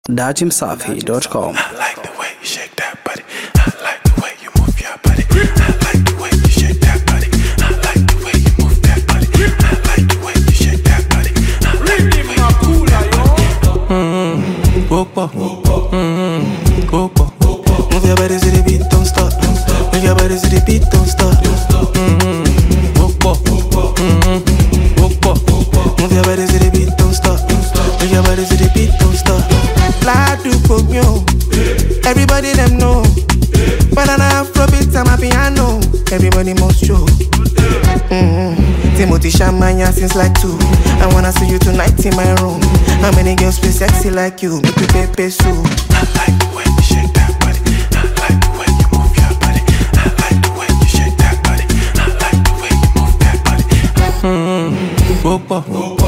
dachimsafi.com. I like the way you shake that body. I like the way you move your body. I like the way you shake that body. I like the way you move that body. I like the way you shake that body. I like the way you move that body. Popo, popo. Move your body to the beat, don't stop. Move your body to the beat, don't stop. Popo, popo. Move your body to the beat, don't stop. Move your body to the beat, don't stop. Fly to Pogno, everybody them know. When I Afrobeat, I'm a piano. Everybody must show. Timothy Shamanya since like 2. I wanna see you tonight in my room. How many girls feel sexy like you? Make me pay soup. I like the way you shake that body. I like the way you move your body. I like the way you shake that body. I like the way you move that body. Popo,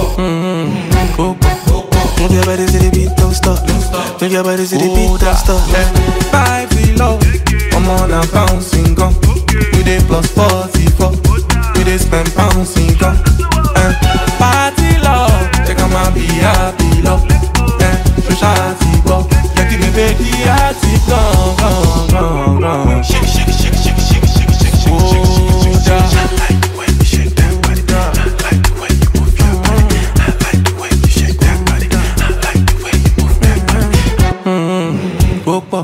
move your body to the beat, don't stop. Move your body to the beat, don't stop. 5 below, I'm on a bouncing gun. We dey plus 44. We dey spend bouncing gun. Party love, check out my happy love. So shanty go, yeah, give me baby hearty gone. Shake, shake, shake, shake, shake, shake, shake, shake, shake, shake. I like the way you shake that body. I like the way you move your body. I like the way you shake that body. I like the way you move that body. Popo,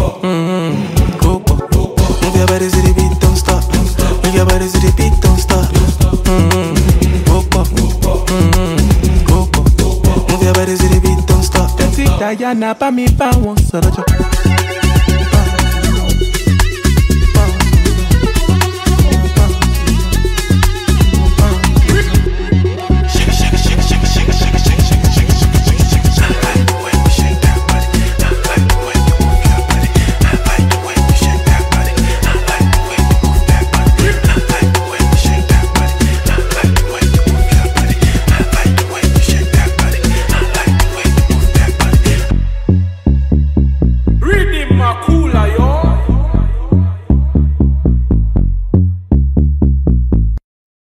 move your body to the beat, don't stop. Move your body to the beat, don't stop. Popo, move your body to the beat, don't stop. Diana, pa mi pa won sorojo. Read him, Maku.